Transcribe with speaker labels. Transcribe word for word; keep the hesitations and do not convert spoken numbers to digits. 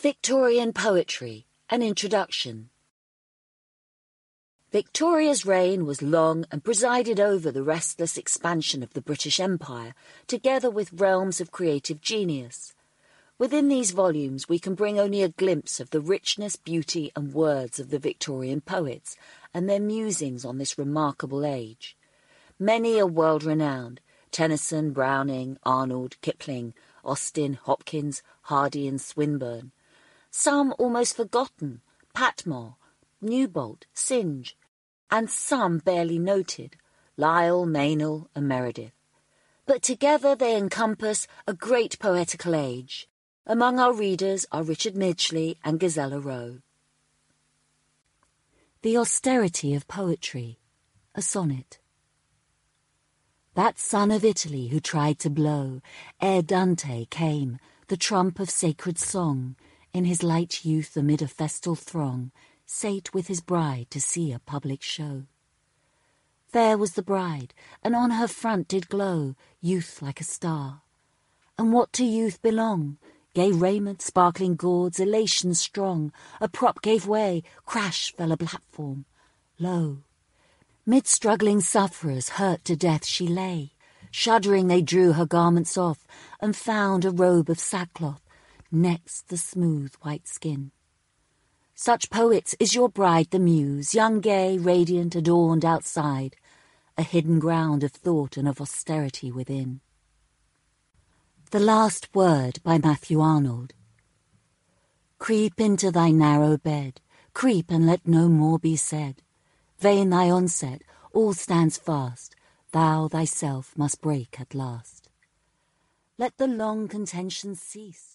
Speaker 1: Victorian Poetry, an Introduction. Victoria's reign was long and presided over the restless expansion of the British Empire, together with realms of creative genius. Within these volumes we can bring only a glimpse of the richness, beauty and words of the Victorian poets and their musings on this remarkable age. Many are world-renowned: Tennyson, Browning, Arnold, Kipling, Austen, Hopkins, Hardy and Swinburne. Some almost forgotten: Patmore, Newbolt, Synge, and some barely noted: Lyell, Meynell and Meredith. But together they encompass a great poetical age. Among our readers are Richard Midgley and Gisela Rowe. The Austerity of Poetry, a Sonnet. That son of Italy who tried to blow, ere Dante came, the trump of sacred song, in his light youth amid a festal throng, sate with his bride to see a public show. Fair was the bride, and on her front did glow youth like a star. And what to youth belong? Gay raiment, sparkling gauds, elation strong. A prop gave way, crash fell a platform. Lo! Mid struggling sufferers, hurt to death she lay. Shuddering they drew her garments off, and found a robe of sackcloth, next the smooth white skin. Such, poets, is your bride the muse, young, gay, radiant, adorned outside, a hidden ground of thought and of austerity within. The Last Word by Matthew Arnold. Creep into thy narrow bed, creep and let no more be said. Vain thy onset, all stands fast, thou thyself must break at last. Let the long contention cease.